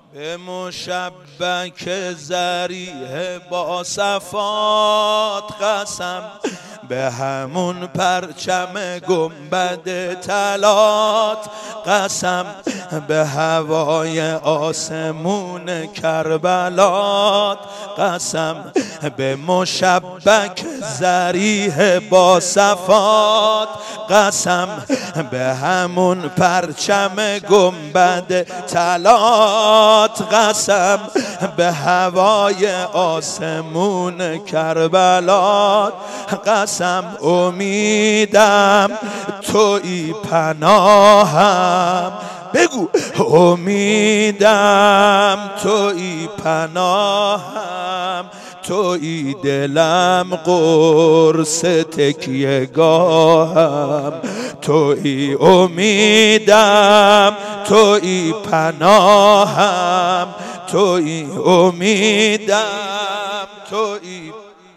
به مشبک ذریح با صفات قسم، به همون پرچم گنبد طلات قسم، به هوای آسمون کربلات قسم، به مشبک ذریح با صفات قسم، به همون پرچم گنبد طلات قسم، به هوای آسمون کربلات قسم. امیدم تویی پناهم، بگو امیدم تویی پناهم، تویی دلم قرص تکیه گاهم، تویی امیدم تویی پناهم، تویی امیدم تویی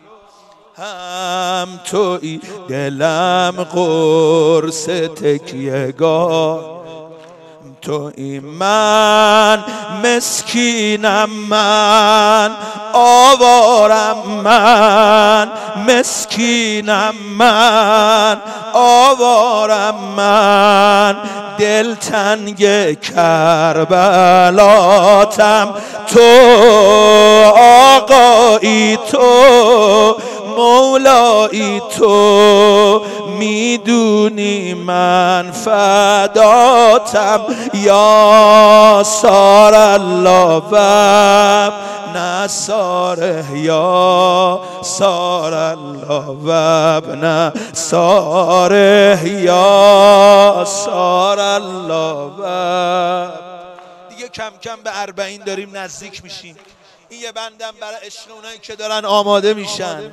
تویی دلم قرص تکیه گاهم، تویی من مسکینم، من آوارم، من مسکینم، من آوارم، من دلتنگ کربلاتم، تو آقایی، تو مولایی، تو میدونی من فداتم، یا سار الله و نصاره، یا سار الله و ابن ساره، یا سار الله و. دیگه کم کم به 40 داریم نزدیک میشیم. این یه بندم برای عشق اونایی که دارن آماده میشن.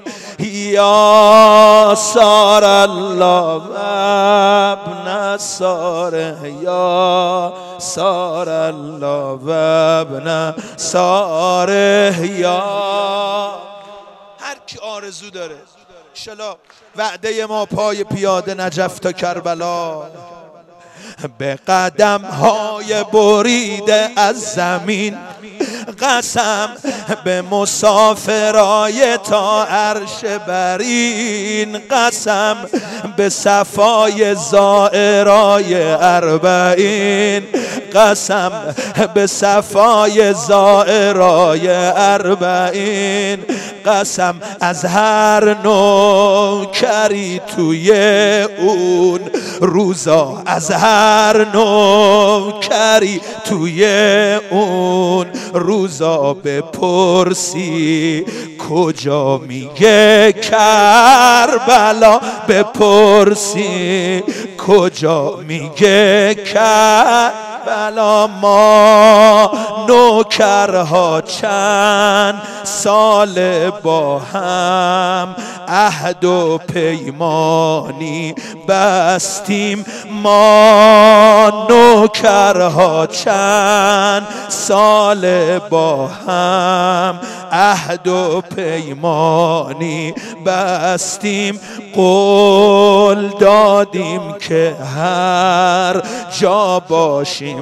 یا سار الله و ابن ساره، یا سار الله و ابن ساره، یا هر کی آرزو داره انشالله وعده ما پای پیاده نجف تا کربلا، به قدم های بریده از زمین قسم، به مسافرای تا عرش برین قسم، به صفای زائرای 40 قسم، به صفای زائرای 40 قسم، از هر نوکری توی اون روزا، از هر نوکری توی اون روزا بپرسی کجا میگه کربلا، بپرسی کجا میگه کربلا. ما نوکرها چند سال با هم عهد و پیمانی بستیم، ما نوکرها چند سال با هم عهد و پیمانی بستیم، قول دادیم که هر جا باشیم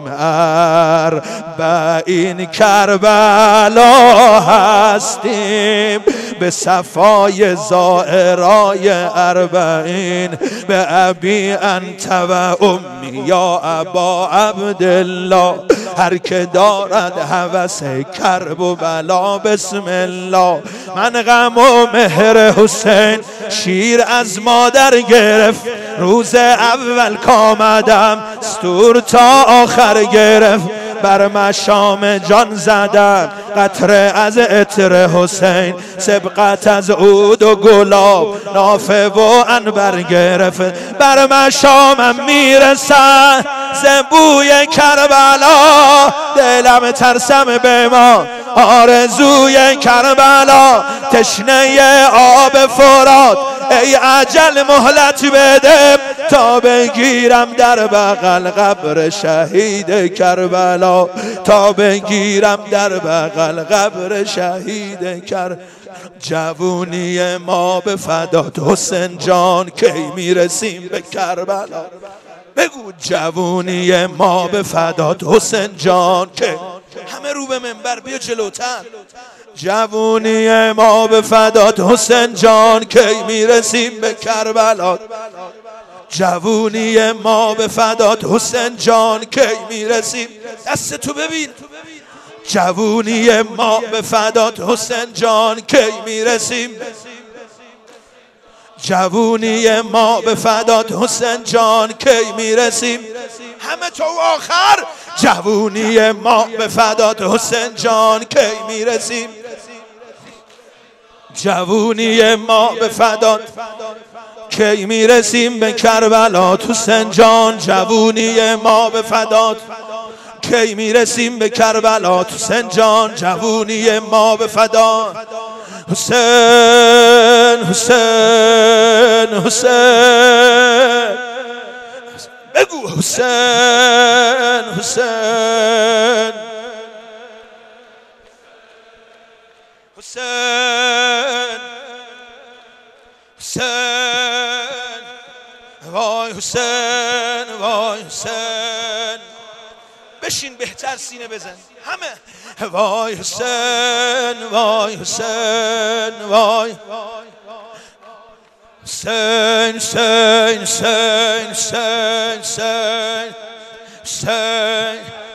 40 کربلا هستیم، به صفای زائرای 40 به ابی انت و امی یا ابا عبدالله، هر که دارد هوس کرب و بلا بسم الله. من غم و مهر حسین شیر از مادر گرفت، روز اول کامدم ستور تا آخر گرفت، بر مشام جان زدن قطره از عطر حسین، سبقت از عود و گلاب نافه و عنبر گرفت، بر مشامم میرسن زبوی کربلا، دلم ترسم به ما آرزوی کربلا، تشنه آب فرات ای عجل مهلت بده تا بگیرم در بغل قبر شهید کربلا، تا بگیرم در بغل قبر شهید کربلا. جوونی ما به فدات حسین جان، کی میرسیم به کربلا؟ بگو جوونی ما به فدات حسین جان که همه رو به منبر بیا جلوتر. جوونی ما به فدات حسین جان کی میرسیم به کربلا. جوونی ما به فدات حسین جان کی میرسیم. دست تو ببین. جوونی ما به فدات حسین جان کی میرسیم. جوونی ما به فدات حسین جان کی میرسیم. همه تو آخر. جوونی ما به فدات حسین جان کی میرسیم. جوونی ما به فدات کی میرسیم به کربلا حسین جان. جوونی ما به فدات کی میرسیم به کربلا حسین جان. جوونی ما به فدات حسین حسین حسین. بگو حسین حسین حسین حسین. وای حسین وای حسین. بشین بهتر سینه بزن همه. وای حسین وای حسین وای حسین حسین حسین حسین حسین حسین.